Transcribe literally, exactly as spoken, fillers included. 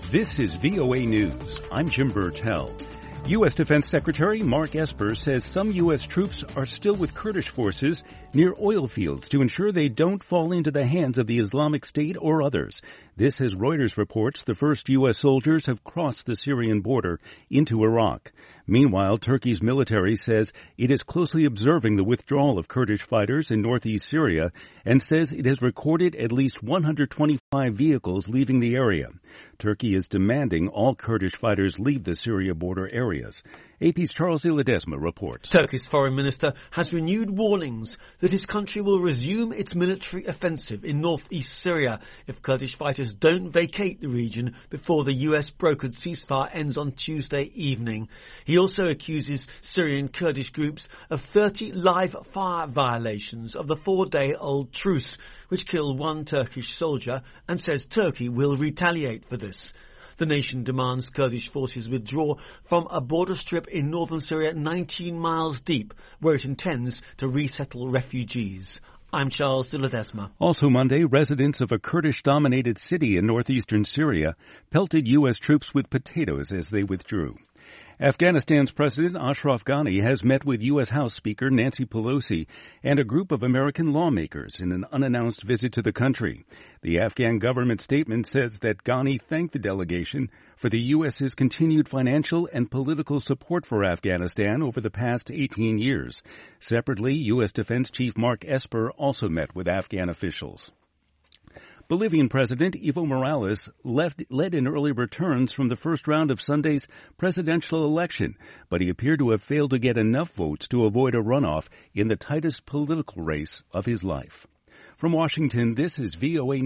This is V O A News. I'm Jim Burtell. U S. Defense Secretary Mark Esper says some U S troops are still with Kurdish forces near oil fields to ensure they don't fall into the hands of the Islamic State or others. This, as Reuters reports, the first U S soldiers have crossed the Syrian border into Iraq. Meanwhile, Turkey's military says it is closely observing the withdrawal of Kurdish fighters in northeast Syria and says it has recorded at least one hundred twenty-five vehicles leaving the area. Turkey is demanding all Kurdish fighters leave the Syria border areas. A P's Charles de Ledesma reports. Turkey's foreign minister has renewed warnings that his country will resume its military offensive in northeast Syria if Kurdish fighters don't vacate the region before the U S-brokered ceasefire ends on Tuesday evening. He also accuses Syrian Kurdish groups of thirty live fire violations of the four-day-old truce, which killed one Turkish soldier, and says Turkey will retaliate for this. The nation demands Kurdish forces withdraw from a border strip in northern Syria nineteen miles deep, where it intends to resettle refugees. I'm Charles de Ledesma. Also Monday, residents of a Kurdish-dominated city in northeastern Syria pelted U S troops with potatoes as they withdrew. Afghanistan's President Ashraf Ghani has met with U S. House Speaker Nancy Pelosi and a group of American lawmakers in an unannounced visit to the country. The Afghan government statement says that Ghani thanked the delegation for the U S.'s continued financial and political support for Afghanistan over the past eighteen years. Separately, U S. Defense Chief Mark Esper also met with Afghan officials. Bolivian President Evo Morales left, led in early returns from the first round of Sunday's presidential election, but he appeared to have failed to get enough votes to avoid a runoff in the tightest political race of his life. From Washington, this is V O A